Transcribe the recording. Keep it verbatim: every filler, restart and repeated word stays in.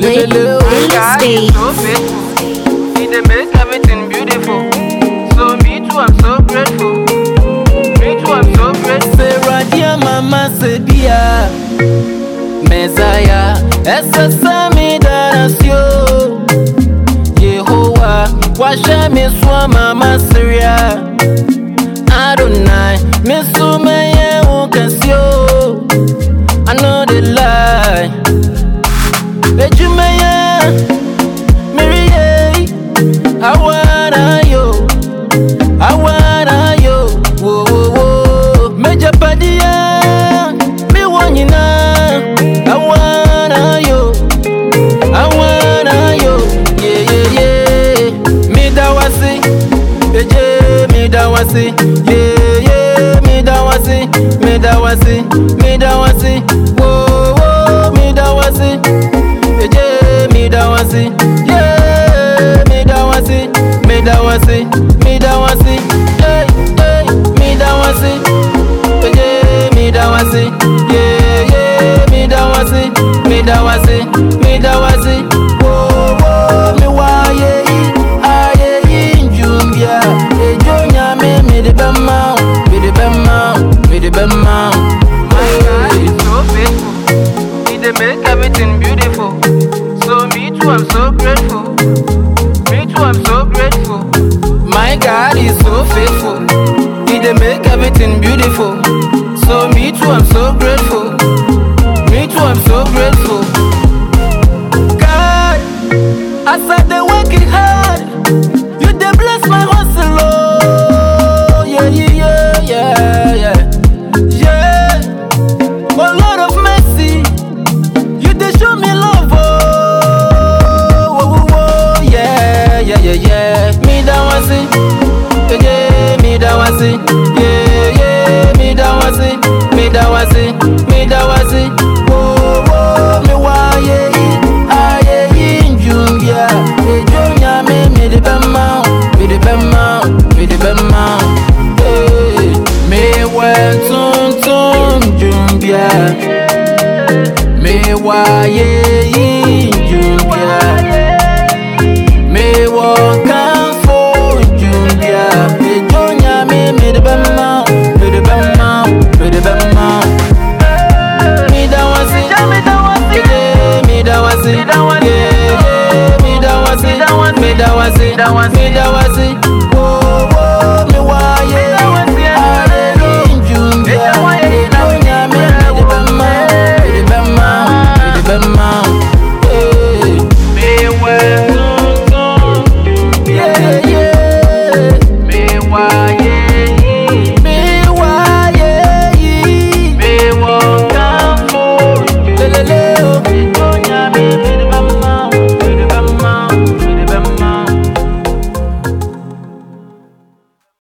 Lit on the God stage. is so faithful. He dey make everything beautiful. So me too, I'm so grateful. Me too, I'm so grateful. Say radia mama say dia Messiah essa sami darasio Yehovah washa me swa mama Syria Adonai me so me ye ukasio I know the lie Ejumaya Miriye I wanna yo I wanna yo Whoa whoa whoa Meja padia Me wanyina I wanna yo I wanna yo Yeah yeah yeah Me dawasi Eje me dawasi Yeah yeah me dawasi Me dawasi Me dawasi Whoa whoa me dawasi Eje me dawasi Yeah me dawasi Me dawasi Me dawasi Hey hey me dawasi Eje me dawasi Yeah yeah me dawasi Me dawasi Me dawasi Whoa whoa me wa ye aye injumbia Ejo nyame me de bema Me de bema Me de bema My God is so faithful. He dey make everything beautiful. So me too, I'm so grateful. Me too, I'm so grateful. My God is so faithful. He dey make everything beautiful. So me too, I'm so grateful. Me too, I'm so grateful. God, as I dey working hard, you dey bless my hustle. Oh, yeah, yeah, yeah, yeah, yeah. Oh Lord of mercy, you dey show me love. Oh, oh, oh, oh, yeah, yeah, yeah, yeah. Me dawasi, yeah, yeah, me dawasi, yeah, yeah, me dawasi, me dawasi, me dawasi. Oh, oh, me wa yeah, ah yeah, injumbia. Ejo nyame me de bema, me de bema, me de bema. Hey, me wa tum tum jumbia. Me wa yeah.